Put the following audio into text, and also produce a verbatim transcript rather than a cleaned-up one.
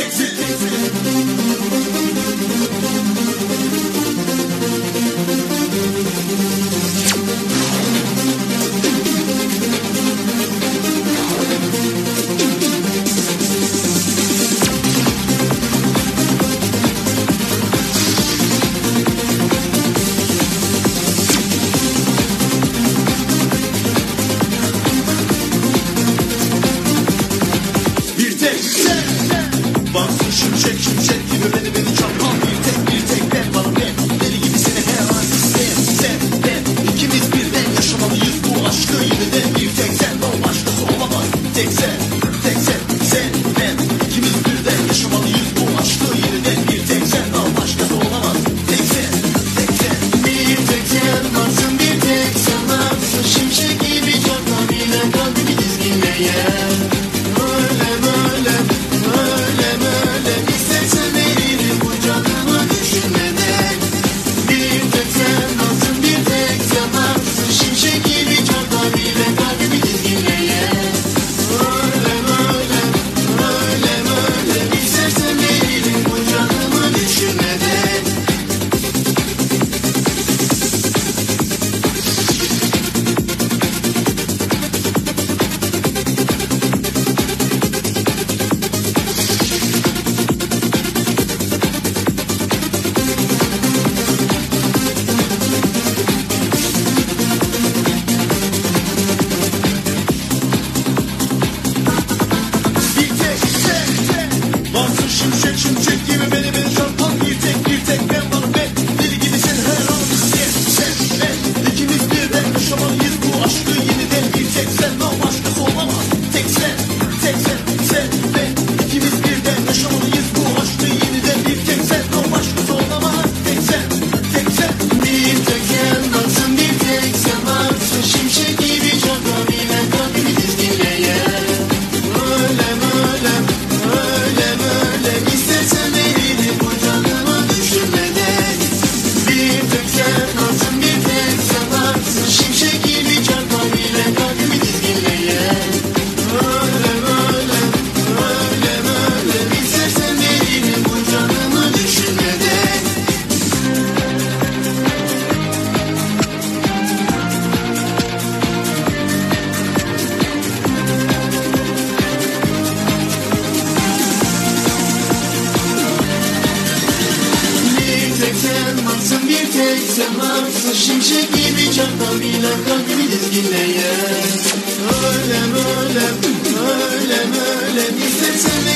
tek sen. Bansın şimşek şimşek gibi beni beni çarpan bir tek bir tek ben bana ben deli gibi seni her an sen sen ben ikimiz birden yaşamalıyız bu aşkı yeniden bir tek sen o başkası olamaz tek sen tek sen sen ben ikimiz birden yaşamalıyız bu aşkı yeniden bir tek sen o başkası olamaz tek sen tek sen bir tek sen varsın bir tek sen varsın şimşek gibi çarpan bile kalbimi dizginleyen öyle böyle öyle böyle istersen elini bu canıma düşünmeden bir tek sen varsın bir tek sen varsın şimşek gibi çarpar bile kalbimi dizginleyen öyle böyle öyle böyle istersen elini bu canıma düşünmeden. Varsın şimşek şimşek gibi beni beni çarpan bir tek bir tek ben varım ben deli gibi sen her an sen sen ben ikimiz birden yaşamalıyız bu aşkı yeniden bir tek sen o başkası olamaz tek sen tek sen sen ben ikimiz birden yaşamalıyız bu aşkı yeniden bir tek sen o başkası olamaz tek sen tek sen bir tek sen varsın bir tek sen varsın şimşek gibi çarpan bile kalbimi dizginleyen öyle böyle öyle böyle istersen elini bu canıma düşürmeden bir tek sen varsın bir tek sen varsın şimşek gibi çarpan bile kalbimi dizginleyen öyle böyle öyle böyle istersen elini bu canıma düşürmeden. Bir tek sen varsın bir tek sen varsın şimşek gibi çarpan bile kalbimi dizginleyen öyle böyle öyle böyle istersen